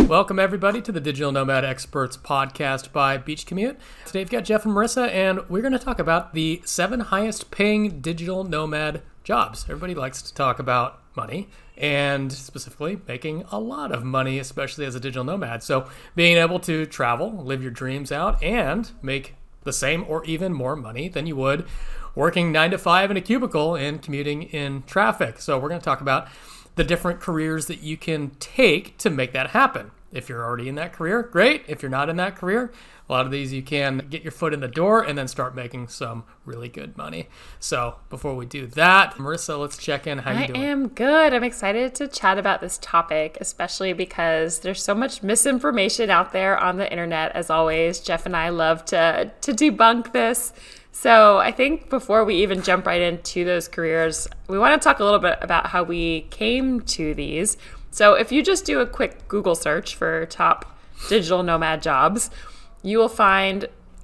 Welcome, everybody, to the Digital Nomad Experts podcast by Beach Commute. Today, we've got Jeff and Marissa, and we're going to talk about the 7 highest paying digital nomad jobs. Everybody likes to talk about money, and specifically making a lot of money, especially as a digital nomad. So being able to travel, live your dreams out, and make the same or even more money than you would working 9 to 5 in a cubicle and commuting in traffic. So we're going to talk about the different careers that you can take to make that happen. If you're already in that career, great. If you're not in that career, a lot of these you can get your foot in the door and then start making some really good money. So before we do that, Marissa, let's check in. How you doing? I am good. I'm excited to chat about this topic, especially because there's so much misinformation out there on the internet. As always, Jeff and I love to debunk this. So I think before we even jump right into those careers, we want to talk a little bit about how we came to these. So if you just do a quick Google search for top digital nomad jobs, you will find,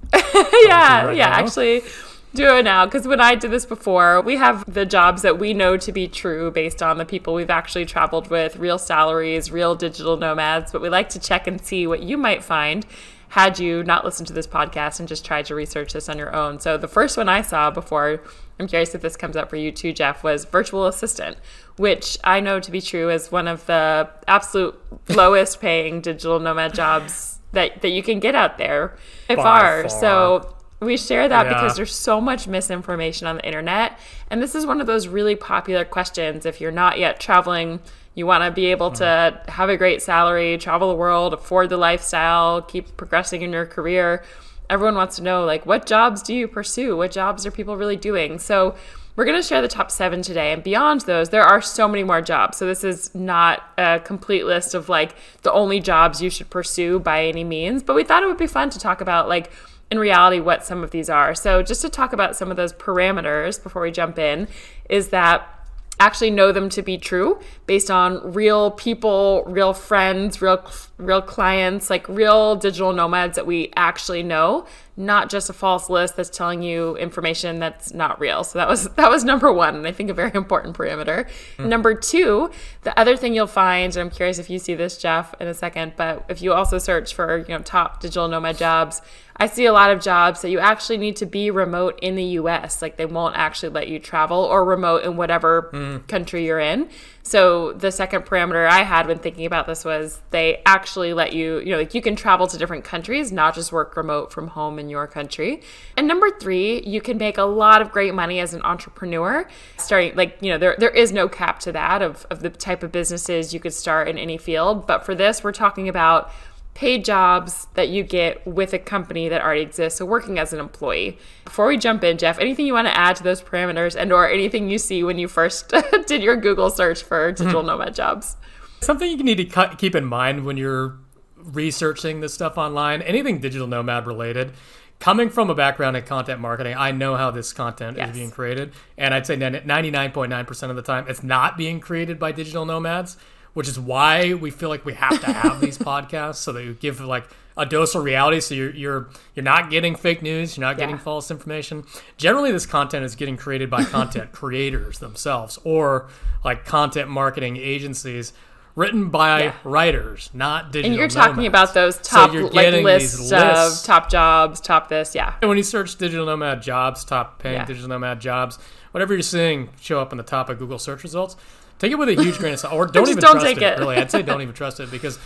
actually do it now. Because when I did this before, we have the jobs that we know to be true based on the people we've actually traveled with, real salaries, real digital nomads. But we like to check and see what you might find had you not listened to this podcast and just tried to research this on your own. So the first one I saw before, I'm curious if this comes up for you too, Jeff, was virtual assistant, which I know to be true is one of the absolute lowest paying digital nomad jobs that you can get out there by far. So we share that because there's so much misinformation on the internet. And this is one of those really popular questions. If you're not yet traveling, you want to be able to have a great salary, travel the world, afford the lifestyle, keep progressing in your career. Everyone wants to know, like, what jobs do you pursue? What jobs are people really doing? So we're going to share the top 7 today. And beyond those, there are so many more jobs. So this is not a complete list of, like, the only jobs you should pursue by any means. But we thought it would be fun to talk about, like, in reality, what some of these are. So just to talk about some of those parameters before we jump in, is that actually know them to be true based on real people, real friends, real clients, like real digital nomads that we actually know, not just a false list that's telling you information that's not real. So that was number 1, and I think a very important parameter. Number 2, the other thing you'll find, and I'm curious if you see this, Jeff, in a second, but if you also search for, top digital nomad jobs, I see a lot of jobs that you actually need to be remote in the US. Like, they won't actually let you travel, or remote in whatever country you're in. So the second parameter I had when thinking about this was they actually let you, like, you can travel to different countries, not just work remote from home in your country. And number 3, you can make a lot of great money as an entrepreneur. Starting, like, there is no cap to that of the type of businesses you could start in any field. But for this, we're talking about paid jobs that you get with a company that already exists, so working as an employee. Before we jump in, Jeff, anything you want to add to those parameters and or anything you see when you first did your Google search for digital nomad jobs? Something you need to keep in mind when you're researching this stuff online, anything digital nomad related, coming from a background in content marketing, I know how this content is being created, and I'd say 99.9% of the time it's not being created by digital nomads, which is why we feel like we have to have these podcasts, so that you give like a dose of reality. So you're not getting fake news, you're not getting false information. Generally, this content is getting created by content creators themselves, or like content marketing agencies, written by writers, not digital And you're nomads. talking about those top lists of top jobs, top this, And when you search digital nomad jobs, top paying digital nomad jobs, whatever you're seeing show up on the top of Google search results, take it with a huge grain of salt, or don't trust it. Really, I'd say don't even trust it, because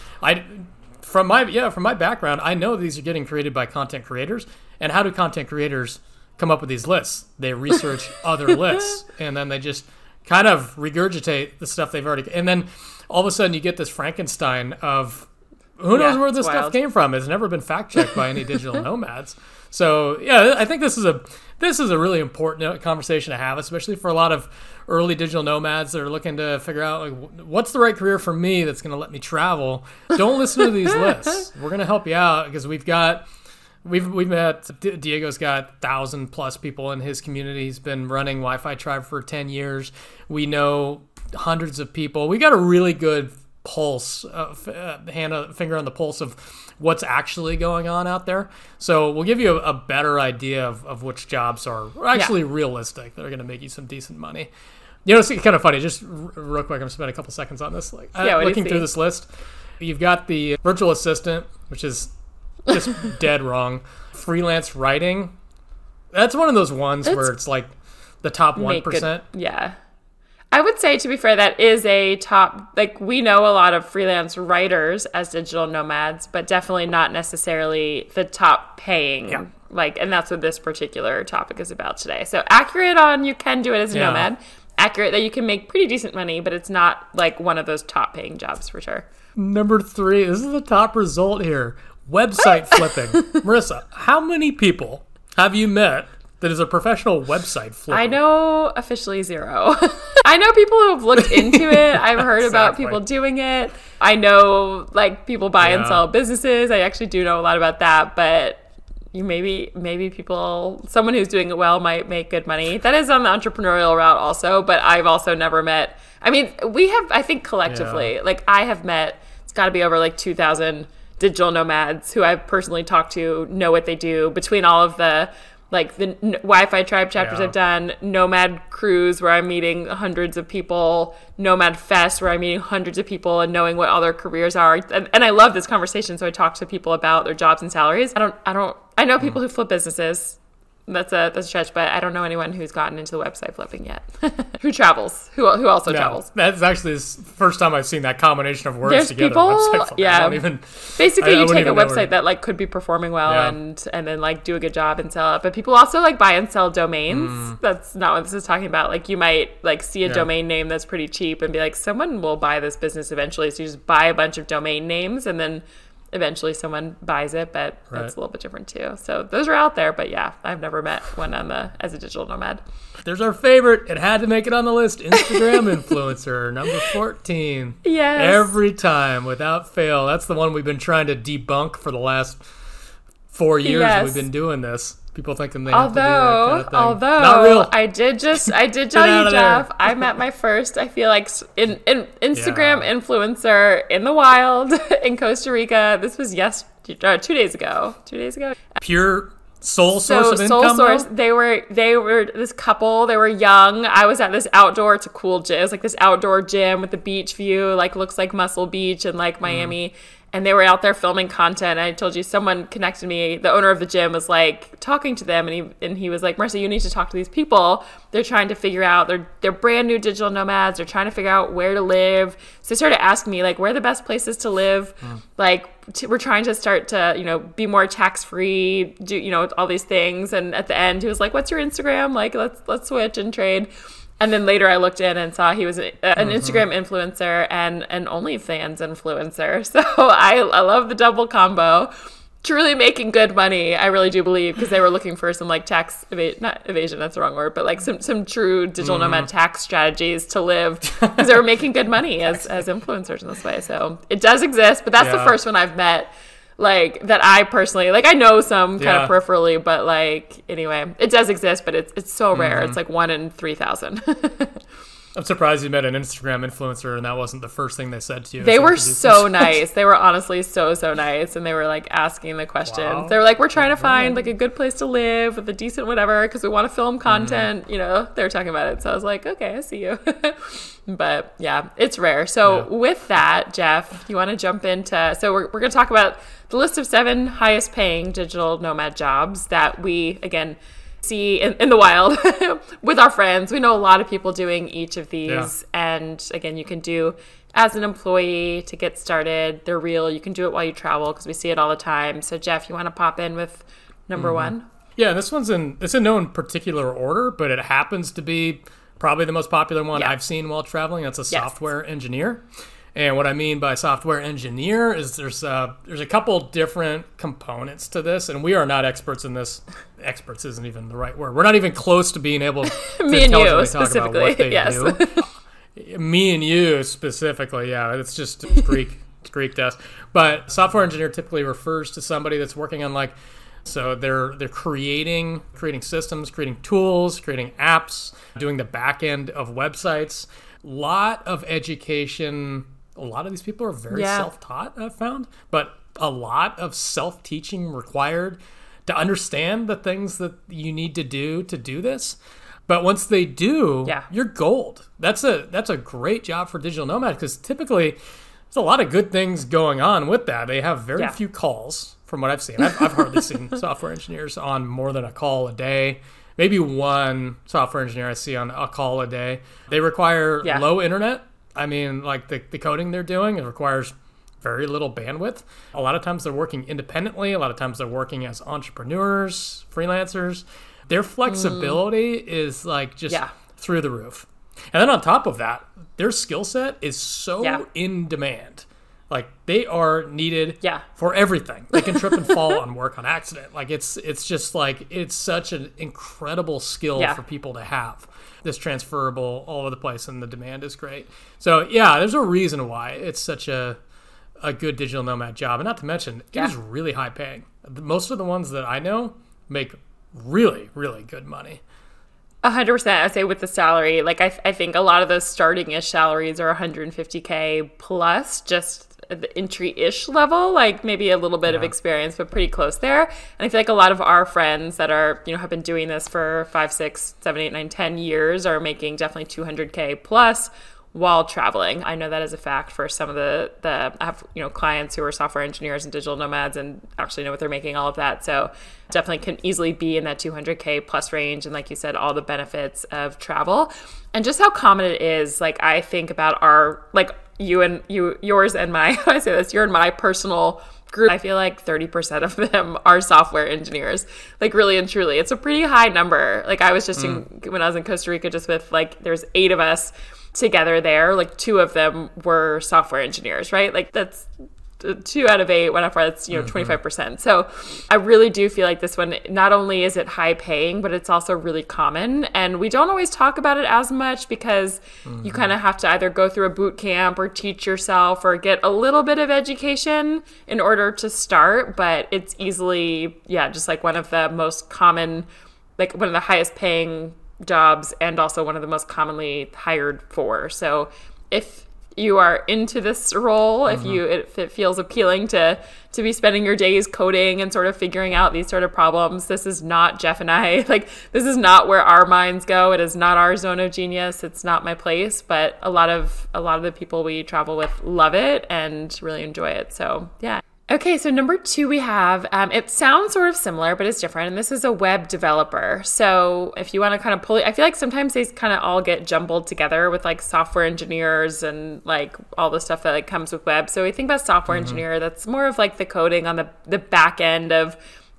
from my background, I know these are getting created by content creators. And how do content creators come up with these lists? They research other lists, and then they just kind of regurgitate the stuff they've already. And then all of a sudden, you get this Frankenstein of who knows where this stuff came from. It's never been fact checked by any digital nomads. So I think this is a really important conversation to have, especially for a lot of early digital nomads that are looking to figure out, like, what's the right career for me that's going to let me travel. Don't listen to these lists. We're going to help you out, because we've met Diego's got 1,000+ people in his community. He's been running Wi-Fi Tribe for 10 years. We know hundreds of people. We got a really good pulse, finger on the pulse of what's actually going on out there. So we'll give you a better idea of which jobs are actually realistic, that are going to make you some decent money. You know, it's kind of funny. Just real quick, I'm going to spend a couple seconds on this. Looking through this list, You've got the virtual assistant, which is just dead wrong. Freelance writing. That's one of those ones where it's like the top 1%. Yeah. I would say, to be fair, that is a top, like, we know a lot of freelance writers as digital nomads, but definitely not necessarily the top paying. Yeah. Like, and that's what this particular topic is about today. So accurate on you can do it as a nomad. Accurate that you can make pretty decent money, but it's not like one of those top paying jobs for sure. Number 3, this is the top result here. Website flipping. Marissa, how many people have you met that is a professional website flipper? I know officially 0. I know people who have looked into it. I've heard about people doing it. I know like people buy and sell businesses. I actually do know a lot about that, but maybe someone who's doing it well might make good money. That is on the entrepreneurial route also, but I've also never met, I mean, we have, I think collectively, like I have met, it's got to be over like 2,000 digital nomads who I've personally talked to, know what they do, between all of the like the Wi-Fi Tribe chapters I've done, Nomad Cruise where I'm meeting hundreds of people, Nomad Fest where I'm meeting hundreds of people and knowing what all their careers are. And I love this conversation, so I talk to people about their jobs and salaries. I know people who flip businesses. That's a stretch, but I don't know anyone who's gotten into the website flipping yet. Who travels? Who also travels? That's actually the first time I've seen that combination of words together. People, website flipping. Basically, you take a website that like could be performing well and then like do a good job and sell it. But people also like buy and sell domains. That's not what this is talking about. Like you might like see a domain name that's pretty cheap and be like, someone will buy this business eventually. So you just buy a bunch of domain names and then eventually someone buys it, but that's a little bit different too. So those are out there, but yeah, I've never met one as a digital nomad. There's our favorite. It had to make it on the list. Instagram influencer, number 14. Yes. Every time, without fail. That's the one we've been trying to debunk for the last 4 years we've been doing this. People thinking they have to do that kind of thing. Not real. I did tell you, Jeff, I met my first, I feel like, in Instagram influencer in the wild in Costa Rica. This was 2 days ago. 2 days ago. Pure source of income? Source. They were this couple. They were young. I was at this outdoor, it's a cool gym. It was like this outdoor gym with the beach view, like looks like Muscle Beach in like Miami. And they were out there filming content. I told you someone connected me. The owner of the gym was like talking to them, and he was like, "Marissa, you need to talk to these people. They're trying to figure out. They're brand new digital nomads. They're trying to figure out where to live." So they started asking me like, "Where are the best places to live?" Like we're trying to start to be more tax free. Do all these things. And at the end, he was like, "What's your Instagram? Like let's switch and trade." And then later I looked in and saw he was an Instagram influencer and an OnlyFans influencer. So I love the double combo. Truly making good money, I really do believe, because they were looking for some like tax not evasion, that's the wrong word, but like some true digital nomad tax strategies to live, because they were making good money as influencers in this way. So it does exist, but that's the first one I've met. Like that I personally I know some kind of peripherally, but like anyway, it does exist, but it's so rare. It's like 1 in 3,000. I'm surprised you met an Instagram influencer and that wasn't the first thing they said to you. They were so nice. They were honestly so nice, and they were like asking the questions. Wow. They were like, "We're trying to find like a good place to live with a decent whatever because we want to film content." They were talking about it, so I was like, "Okay, I see you." But yeah, it's rare. So with that, Jeff, you want to jump into? So we're going to talk about the list of 7 highest paying digital nomad jobs that we again see in the wild with our friends. We know a lot of people doing each of these, and again, you can do as an employee to get started. They're real. You can do it while you travel because we see it all the time. So Jeff, you want to pop in with number 1? Yeah, this one's it's in no particular order, but it happens to be probably the most popular one I've seen while traveling. That's a software engineer. And what I mean by software engineer is there's a couple different components to this, and we are not experts in this. Experts isn't even the right word. We're not even close to being able to Me and you talk about what they do. Me and you specifically, it's just Greek. It's Greek to us. But software engineer typically refers to somebody that's working on so they're creating systems, creating tools, creating apps, doing the back end of websites. Lot of education. A lot of these people are very self-taught, I've found, but a lot of self-teaching required to understand the things that you need to do this. But once they do, you're gold. That's a great job for digital nomad, because typically there's a lot of good things going on with that. They have very few calls from what I've seen. I've hardly seen software engineers on more than a call a day. Maybe one software engineer I see on a call a day. They require low internet. I mean, like the coding they're doing, it requires very little bandwidth. A lot of times they're working independently. A lot of times they're working as entrepreneurs, freelancers. Their flexibility is like just through the roof. And then on top of that, their skill set is so in demand. Like they are needed for everything. They can trip and fall on work on accident. Like it's just like, it's such an incredible skill for people to have. This transferable all over the place, and the demand is great. So there's a reason why it's such a good digital nomad job. And not to mention, it is really high paying. Most of the ones that I know make really, really good money. 100%. I say with the salary, like I think a lot of those starting-ish salaries are $150K plus, just the entry-ish level, like maybe a little bit of experience, but pretty close there. And I feel like a lot of our friends that are, have been doing this for 5, 6, 7, 8, 9, 10 years are making definitely $200K plus while traveling. I know that as a fact for some of the I have, clients who are software engineers and digital nomads and actually know what they're making, all of that. So definitely can easily be in that $200K plus range. And like you said, all the benefits of travel and just how common it is. Like I think about yours and my, I say this, you're in my personal group. I feel like 30% of them are software engineers, like really and truly. It's a pretty high number. Like I was just when I was in Costa Rica, just with like, there's 8 of us together there, like 2 of them were software engineers, right? Like that's 2 out of 8, whatever, that's 25%. So I really do feel like this one, not only is it high paying, but it's also really common. And we don't always talk about it as much because you kind of have to either go through a boot camp or teach yourself or get a little bit of education in order to start. But it's easily, just like one of the most common, like one of the highest paying jobs and also one of the most commonly hired for. So if you are into this role, if it feels appealing to be spending your days coding and sort of figuring out these sort of problems, this is not Jeff and I. Like this is not where our minds go. It is not our zone of genius. It's not my place. But a lot of the people we travel with love it and really enjoy it. So yeah. Okay, so number 2 we have, it sounds sort of similar, but it's different, and this is a web developer. So if you want to kind of pull it, I feel like sometimes they kind of all get jumbled together with like software engineers and like all the stuff that like comes with web. So we think about software engineer, that's more of like the coding on the back end of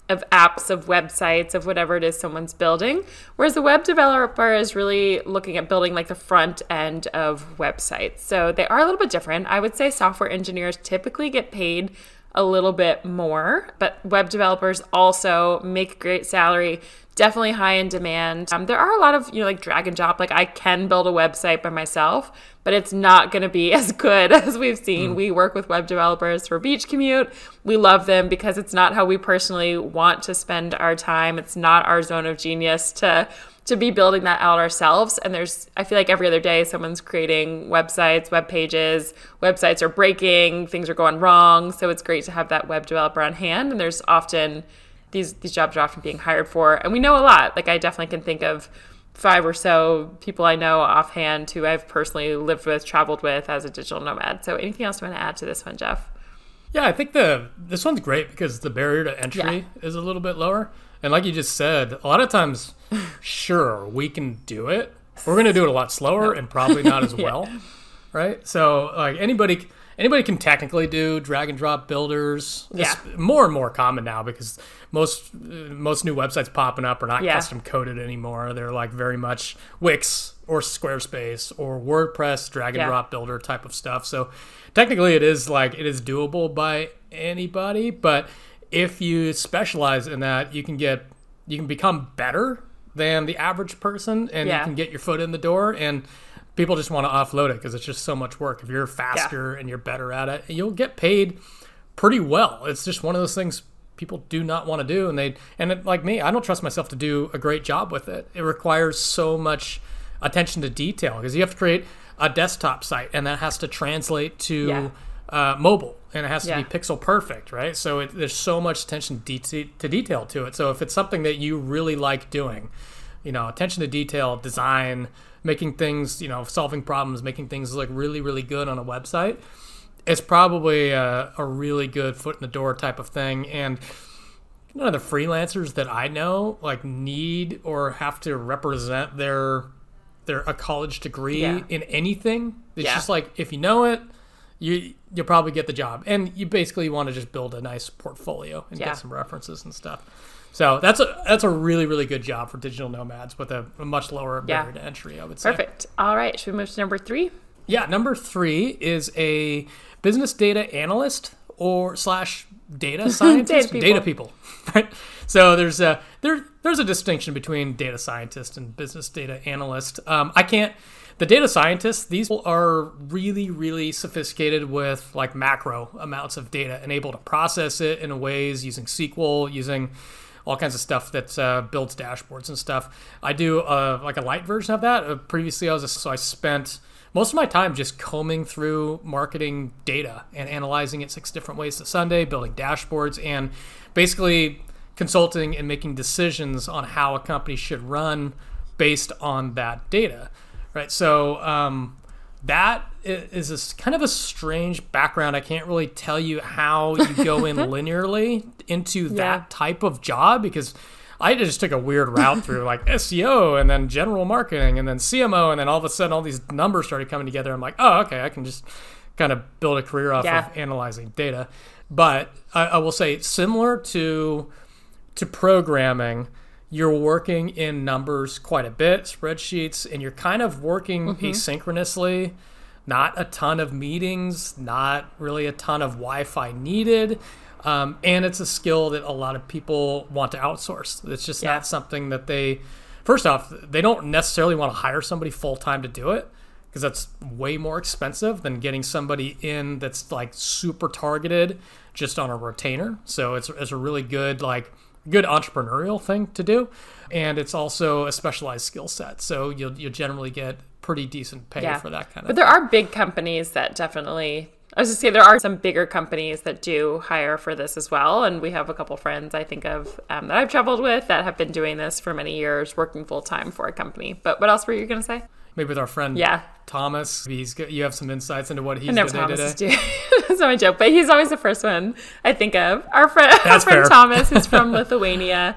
apps, of websites, of whatever it is someone's building. Whereas the web developer is really looking at building like the front end of websites. So they are a little bit different. I would say software engineers typically get paid a little bit more, but web developers also make great salary, definitely high in demand. There are a lot of, like drag and drop, like I can build a website by myself, but it's not going to be as good as we've seen. We work with web developers for Beach Commute. We love them because it's not how we personally want to spend our time. It's not our zone of genius to be building that out ourselves. And I feel like every other day someone's creating websites, web pages, websites are breaking, things are going wrong. So it's great to have that web developer on hand. And there's often, these jobs are often being hired for. And we know a lot. Like I definitely can think of 5 or so people I know offhand who I've personally lived with, traveled with as a digital nomad. So anything else you want to add to this one, Jeff? Yeah, I think this one's great because the barrier to entry is a little bit lower. And like you just said, a lot of times, sure, we can do it. We're going to do it a lot slower and probably not as well, right? So like anybody can technically do drag and drop builders. It's more and more common now because most new websites popping up are not custom coded anymore. They're like very much Wix or Squarespace or WordPress drag and drop builder type of stuff. So technically it is doable by anybody, but if you specialize in that, you can become better than the average person, and you can get your foot in the door, and people just want to offload it because it's just so much work. If you're faster and you're better at it, you'll get paid pretty well. It's just one of those things people do not want to do, and like me, I don't trust myself to do a great job with it. It requires so much attention to detail because you have to create a desktop site, and that has to translate to mobile. And it has to be pixel perfect, right? So there's so much attention to detail to it. So if it's something that you really like doing, attention to detail, design, making things, solving problems, making things look really, really good on a website, it's probably a really good foot in the door type of thing. And none of the freelancers that I know like need or have to represent a college degree in anything. It's just like, if you know it, you'll probably get the job. And you basically want to just build a nice portfolio and get some references and stuff. So that's a really, really good job for digital nomads with a much lower barrier to entry, I would say. Perfect. All right. Should we move to number 3? Yeah, number 3 is a business data analyst or / data scientist, data people, right? So there's a distinction between data scientist and business data analyst. The data scientists, these people are really, really sophisticated with like macro amounts of data and able to process it in ways using SQL, using all kinds of stuff that builds dashboards and stuff. I do like a light version of that. Previously, I spent most of my time just combing through marketing data and analyzing it 6 different ways to Sunday, building dashboards, and basically consulting and making decisions on how a company should run based on that data, right? So that is kind of a strange background. I can't really tell you how you go in linearly into that type of job, because I just took a weird route through like SEO and then general marketing and then CMO, and then all of a sudden all these numbers started coming together. I'm like, oh, okay, I can just kind of build a career off of analyzing data. But I will say, similar to programming, you're working in numbers quite a bit, spreadsheets, and you're kind of working asynchronously. Not a ton of meetings, not really a ton of Wi-Fi needed. And it's a skill that a lot of people want to outsource. It's just not something that first off, they don't necessarily want to hire somebody full-time to do it, because that's way more expensive than getting somebody in that's like super targeted just on a retainer. So it's a really good entrepreneurial thing to do. And it's also a specialized skill set. So you'll generally get pretty decent pay for that kind of thing. But there are big companies that definitely... I was going to say, there are some bigger companies that do hire for this as well. And we have a couple friends I think of that I've traveled with that have been doing this for many years, working full-time for a company. But what else were you going to say? Maybe with our friend Thomas. You have some insights into what he's doing today. That's not my joke, but he's always the first one I think of. Our friend Thomas is from Lithuania.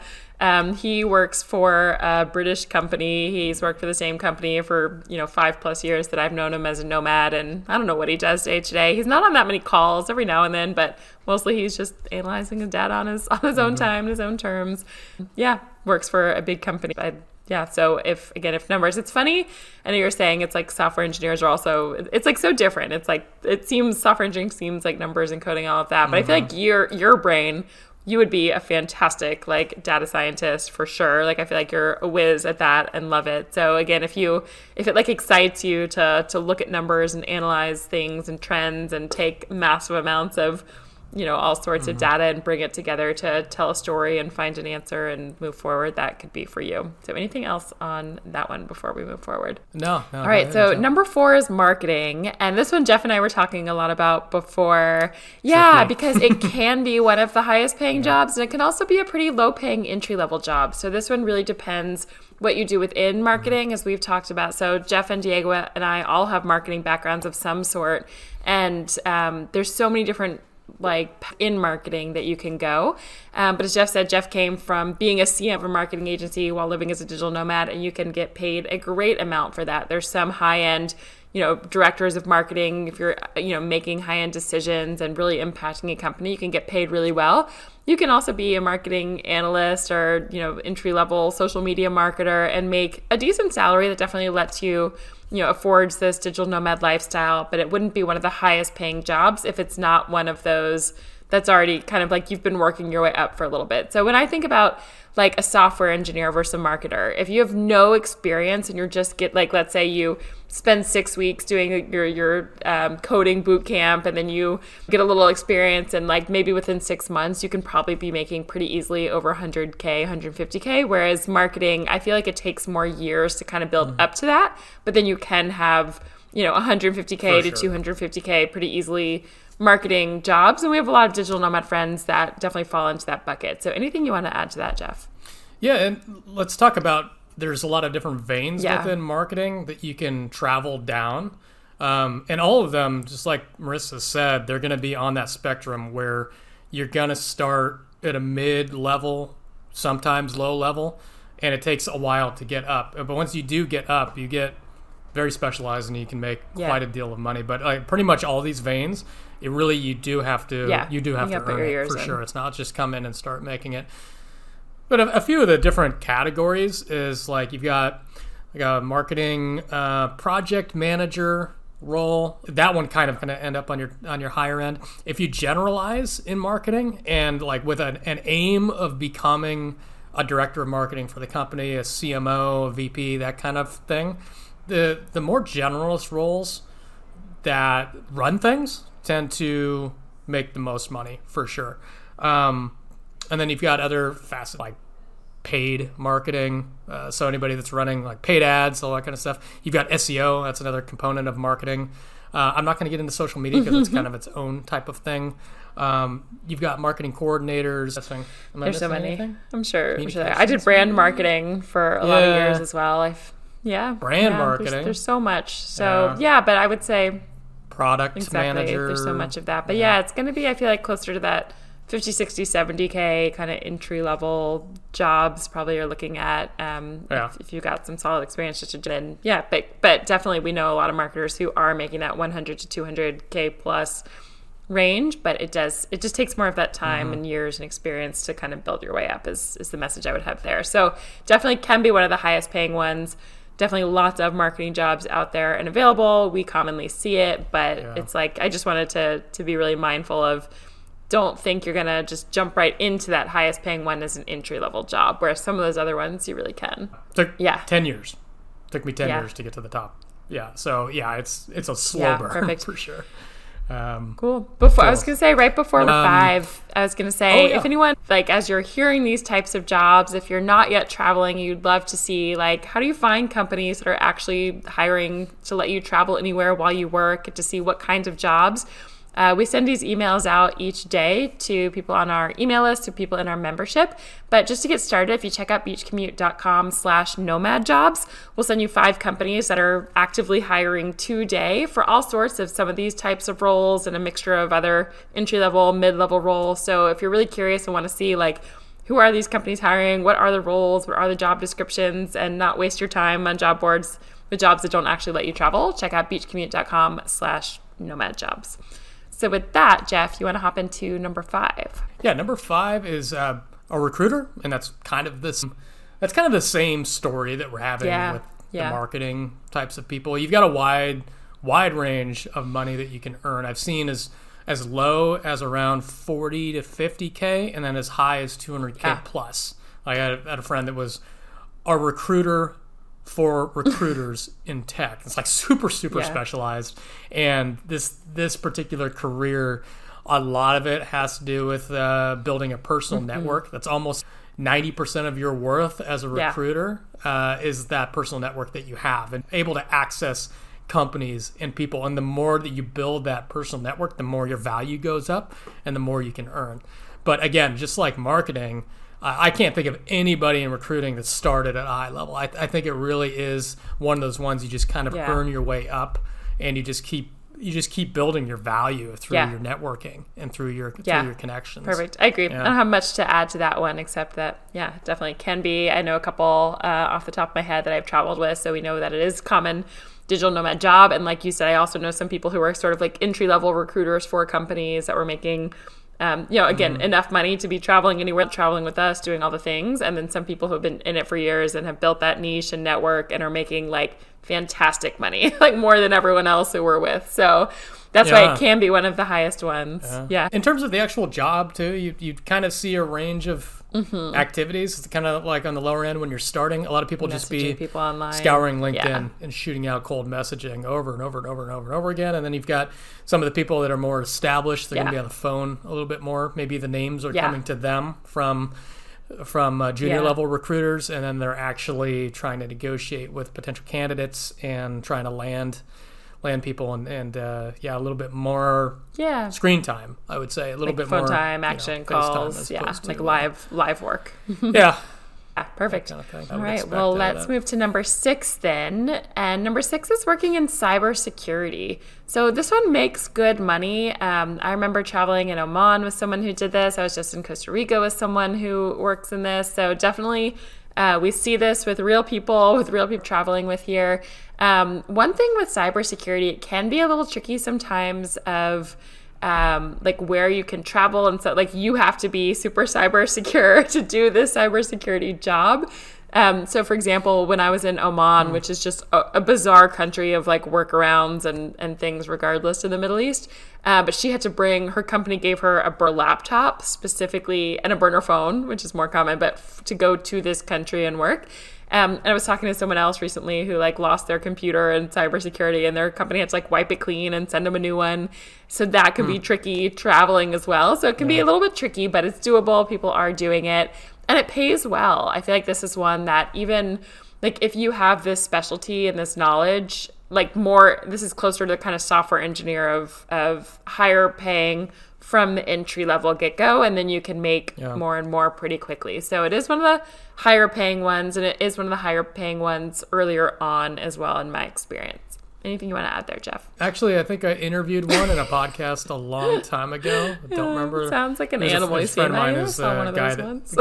He works for a British company. He's worked for the same company for 5+ years that I've known him as a nomad, and I don't know what he does day to day. He's not on that many calls, every now and then, but mostly he's just analyzing his data on his own time, his own terms. Yeah, works for a big company. So if numbers, it's funny. I know you're saying it's like software engineers are also, it's like so different. It's like, software engineering seems like numbers and coding, all of that, but I feel like your brain, you would be a fantastic like data scientist for sure. Like I feel like you're a whiz at that and love it. So again, if it like excites you to look at numbers and analyze things and trends and take massive amounts of all sorts of data and bring it together to tell a story and find an answer and move forward, that could be for you. So anything else on that one before we move forward? No. All right. So number 4 is marketing. And this one, Jeff and I were talking a lot about before. Yeah, because it can be one of the highest paying jobs, and it can also be a pretty low paying entry level job. So this one really depends what you do within marketing, as we've talked about. So Jeff and Diego and I all have marketing backgrounds of some sort. And there's so many different like in marketing that you can go. But as Jeff said, Jeff came from being a CM of a marketing agency while living as a digital nomad, and you can get paid a great amount for that. There's some high-end, directors of marketing. If you're, making high-end decisions and really impacting a company, you can get paid really well. You can also be a marketing analyst or, entry-level social media marketer and make a decent salary that definitely lets you, affords this digital nomad lifestyle, but it wouldn't be one of the highest paying jobs if it's not one of those that's already kind of like you've been working your way up for a little bit. So when I think about like a software engineer versus a marketer, if you have no experience and you're just let's say you spend 6 weeks doing your coding boot camp, and then you get a little experience, and like maybe within 6 months you can probably be making pretty easily over 100K, 150K. Whereas marketing, I feel like it takes more years to kind of build up to that, but then you can have 150K to 250K pretty easily marketing jobs. And we have a lot of digital nomad friends that definitely fall into that bucket. So anything you want to add to that, Jeff? Yeah, and let's talk about, there's a lot of different veins within marketing that you can travel down. And all of them, just like Marissa said, they're going to be on that spectrum where you're going to start at a mid-level, sometimes low-level, and it takes a while to get up. But once you do get up, you get very specialized and you can make quite a deal of money. But like pretty much all these veins, you do have to earn it for sure. It's not just come in and start making it. But a few of the different categories is like you've got like a marketing project manager role. That one kind of going to end up on your higher end. If you generalize in marketing and like with an aim of becoming a director of marketing for the company, a CMO, a VP, that kind of thing, the more generalist roles that run things tend to make the most money for sure. And then you've got other facets like paid marketing. So anybody that's running like paid ads, all that kind of stuff. You've got SEO. That's another component of marketing. I'm not going to get into social media because it's kind of its own type of thing. You've got marketing coordinators. There's so many. Anything? I'm sure. I did brand marketing for a lot of years as well. Brand marketing. There's so much. So but I would say product manager. There's so much of that. But it's going to be, I feel like, closer to that 50, 60, 70K kind of entry-level jobs probably you're looking at if you've got some solid experience just to then but definitely we know a lot of marketers who are making that 100 to 200K plus range, but it just takes more of that time and years and experience to kind of build your way up is the message I would have there. So definitely can be one of the highest paying ones. Definitely lots of marketing jobs out there and available. We commonly see it, but it's like I just wanted to be really mindful of, don't think you're going to just jump right into that highest paying one as an entry-level job, whereas some of those other ones you really can. Took 10 years. Took me 10 years to get to the top. So it's a slow burn for sure. Cool. I was going to say right before 5, I was going to say if anyone, like as you're hearing these types of jobs, if you're not yet traveling, you'd love to see like how do you find companies that are actually hiring to let you travel anywhere while you work, to see what kinds of jobs. We send these emails out each day to people on our email list, to people in our membership. But just to get started, if you check out beachcommute.com/nomadjobs, we'll send you 5 companies that are actively hiring today for all sorts of some of these types of roles and a mixture of other entry-level, mid-level roles. So if you're really curious and want to see like who are these companies hiring, what are the roles, what are the job descriptions, and not waste your time on job boards with jobs that don't actually let you travel, check out beachcommute.com/nomadjobs. So with that, Jeff, you want to hop into number 5? Yeah, number 5 is a recruiter, and that's kind of the same story that we're having with the marketing types of people. You've got a wide range of money that you can earn. I've seen as low as around 40 to 50K, and then as high as 200K plus. I had a friend that was a recruiter for recruiters in tech. It's like super specialized, and this particular career, a lot of it has to do with building a personal network. That's almost 90% of your worth as a recruiter is that personal network that you have and able to access companies and people. And the more that you build that personal network, the more your value goes up and the more you can earn. But again, just like marketing, I can't think of anybody in recruiting that started at a high level. I think it really is one of those ones you just kind of earn your way up, and you just keep building your value through your networking and through your connections. Perfect. I agree. I don't have much to add to that one except that, definitely can be. I know a couple off the top of my head that I've traveled with, so we know that it is common digital nomad job. And like you said, I also know some people who are sort of like entry-level recruiters for companies that were making enough money to be traveling anywhere, traveling with us, doing all the things. And then some people who have been in it for years and have built that niche and network and are making like fantastic money, like more than everyone else who we're with. So that's why it can be one of the highest ones. Yeah. In terms of the actual job too, you kind of see a range of activities. It's kind of like on the lower end when you're starting. A lot of people just be people online, scouring LinkedIn and shooting out cold messaging over and over and over and over and over again. And then you've got some of the people that are more established. They're going to be on the phone a little bit more. Maybe the names are coming to them from junior level recruiters, and then they're actually trying to negotiate with potential candidates and trying to land people and a little bit more screen time, I would say, a little bit phone more time, action calls, like live work. Perfect. Kind of thing. All right. Well, let's move to number 6 then. And number 6 is working in cybersecurity. So this one makes good money. I remember traveling in Oman with someone who did this. I was just in Costa Rica with someone who works in this. So definitely we see this with real people traveling with here. One thing with cybersecurity, it can be a little tricky sometimes of like where you can travel. And so like you have to be super cyber secure to do this cybersecurity job. So for example, when I was in Oman, which is just a bizarre country of like workarounds and things regardless in the Middle East, but she had to bring, her company gave her a burner laptop specifically and a burner phone, which is more common, but to go to this country and work. And I was talking to someone else recently who like lost their computer in cybersecurity, and their company had to like wipe it clean and send them a new one. So that can be tricky traveling as well. So it can be a little bit tricky, but it's doable. People are doing it and it pays well. I feel like this is one that even like if you have this specialty and this knowledge, like more, this is closer to the kind of software engineer of higher paying from the entry level get-go, and then you can make more and more pretty quickly. So it is one of the higher paying ones, and it is one of the higher paying ones earlier on as well in my experience. Anything you want to add there, Jeff? Actually, I think I interviewed one in a podcast a long time ago. I don't remember. Sounds like an animal you've seen. I saw one of those ones.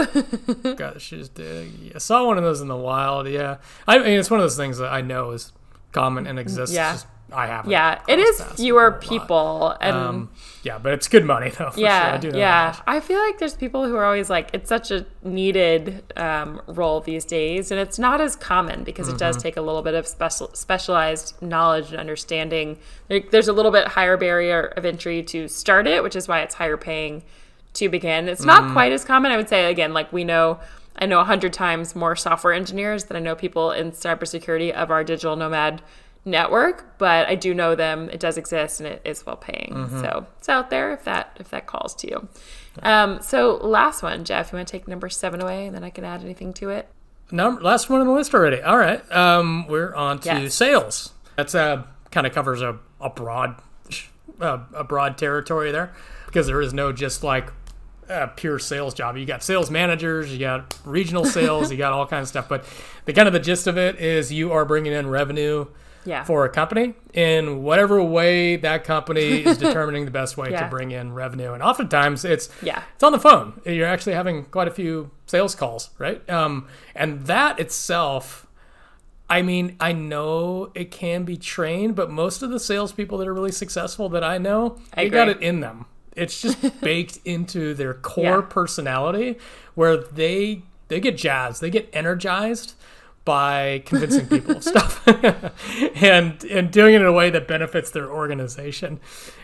I saw one of those in the wild, yeah. I mean, it's one of those things that I know is common and exists. Yeah. Just, I haven't. Yeah, it is fewer people. And yeah, but it's good money, though, for sure. I do know that. I feel like there's people who are always like, it's such a needed role these days, and it's not as common because it does take a little bit of specialized knowledge and understanding. There's a little bit higher barrier of entry to start it, which is why it's higher paying to begin. It's not quite as common. I would say, again, like I know 100 times more software engineers than I know people in cybersecurity of our digital nomad network, but I do know them. It does exist and it is well paying. So it's out there if that calls to you. So last one, Jeff, you want to take number 7 away and then I can add anything to it? Last one on the list already. All right. We're on to sales. That's kind of covers a broad territory there, because there is no just like pure sales job. You got sales managers, you got regional sales, you got all kinds of stuff. But the gist of it is you are bringing in revenue for a company in whatever way that company is determining the best way to bring in revenue. And oftentimes it's on the phone. You're actually having quite a few sales calls, right? And that itself, I mean, I know it can be trained, but most of the salespeople that are really successful that I know, they got it in them. It's just baked into their core personality, where they get jazzed, they get energized by convincing people of stuff and doing it in a way that benefits their organization.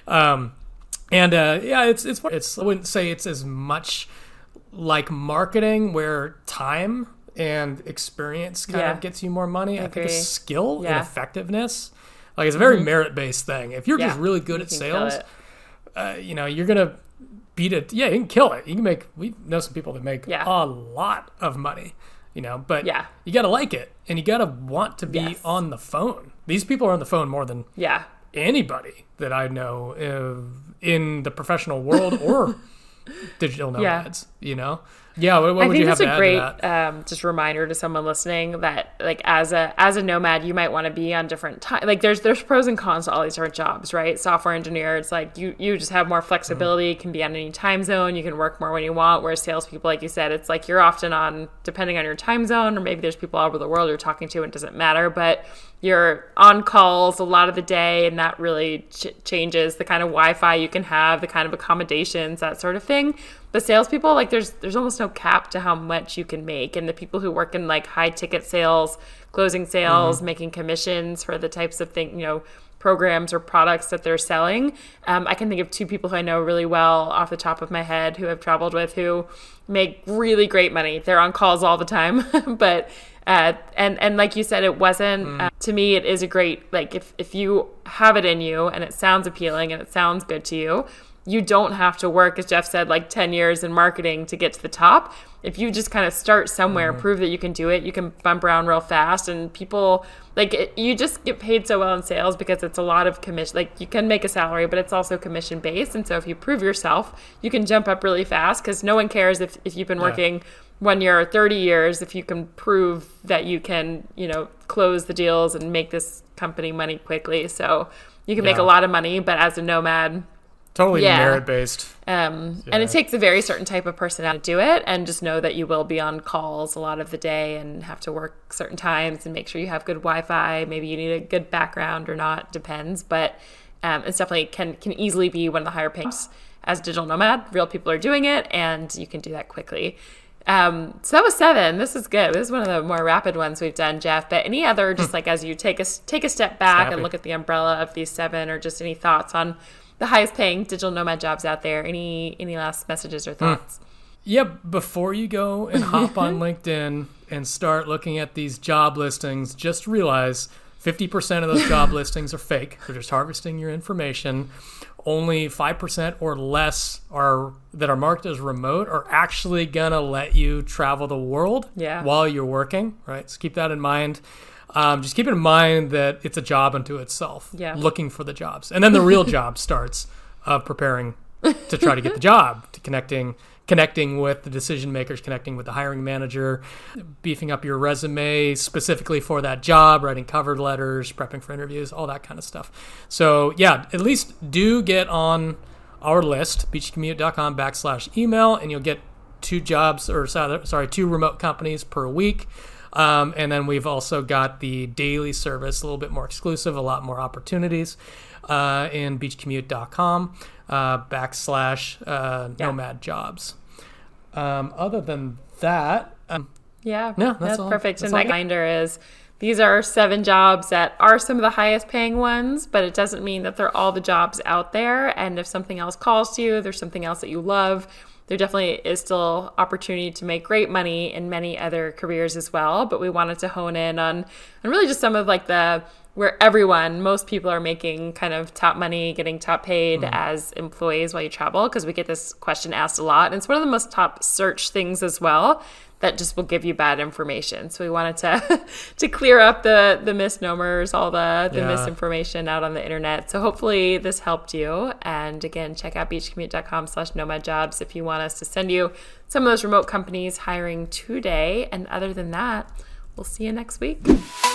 It's I wouldn't say it's as much like marketing, where time and experience kind of gets you more money. I think it's skill and effectiveness. Like, it's a very merit-based thing. If you're just really good at sales, you're gonna beat it. Yeah, you can kill it. You can make. We know some people that make a lot of money. But you got to like it, and you got to want to be on the phone. These people are on the phone more than anybody that I know in the professional world or digital nomads, What would you have to add to that? I think it's a great just reminder to someone listening that, like, as a nomad, you might want to be on different time. Like, there's pros and cons to all these different jobs, right? Software engineer, it's like you just have more flexibility, can be on any time zone, you can work more when you want. Whereas salespeople, like you said, it's like you're often on, depending on your time zone, or maybe there's people all over the world you're talking to and it doesn't matter, but you're on calls a lot of the day, and that really changes the kind of Wi-Fi you can have, the kind of accommodations, that sort of thing. But salespeople, like, there's almost no cap to how much you can make. And the people who work in like high ticket sales, closing sales, making commissions for the types of programs or products that they're selling. I can think of 2 people who I know really well off the top of my head who I've traveled with who make really great money. They're on calls all the time, but and like you said, it wasn't to me. It is a great, like, if you have it in you and it sounds appealing and it sounds good to you. You don't have to work, as Jeff said, like 10 years in marketing to get to the top. If you just kind of start somewhere, prove that you can do it, you can bump around real fast. And people, you just get paid so well in sales because it's a lot of commission. Like, you can make a salary, but it's also commission based. And so if you prove yourself, you can jump up really fast, because no one cares if you've been working when you're 30 years, if you can prove that you can, close the deals and make this company money quickly. So you can make a lot of money, but as a nomad, totally merit-based. And it takes a very certain type of personality to do it, and just know that you will be on calls a lot of the day and have to work certain times and make sure you have good Wi-Fi. Maybe you need a good background or not, depends. But it's definitely can easily be one of the higher paying as a digital nomad. Real people are doing it, and you can do that quickly. So that was 7. This is good. This is one of the more rapid ones we've done, Jeff. But any other, just like as you take a step back and look at the umbrella of these 7, or just any thoughts on the highest paying digital nomad jobs out there? Any last messages or thoughts? Yeah, before you go and hop on LinkedIn and start looking at these job listings, just realize 50% of those job listings are fake. They're just harvesting your information. Only 5% or less that are marked as remote are actually going to let you travel the world while you're working, right? So keep that in mind. Just keep in mind that it's a job unto itself, looking for the jobs. And then the real job starts of preparing to try to get the job, to connecting with the decision makers, connecting with the hiring manager, beefing up your resume specifically for that job, writing cover letters, prepping for interviews, all that kind of stuff. So yeah, at least do get on our list, beachcommute.com/email, and you'll get 2 remote companies per week. And then we've also got the daily service, a little bit more exclusive, a lot more opportunities in beachcommute.com /nomad jobs. Other than that, that's perfect. And my reminder is these are 7 jobs that are some of the highest paying ones, but it doesn't mean that they're all the jobs out there. And if something else calls to you, there's something else that you love, there definitely is still opportunity to make great money in many other careers as well. But we wanted to hone in on really just some of like where most people are making kind of top money, getting top paid as employees while you travel, because we get this question asked a lot. And it's one of the most top search things as well that just will give you bad information. So we wanted to clear up the misnomers, all the misinformation out on the internet. So hopefully this helped you. And again, check out beachcommute.com/nomadjobs if you want us to send you some of those remote companies hiring today. And other than that, we'll see you next week.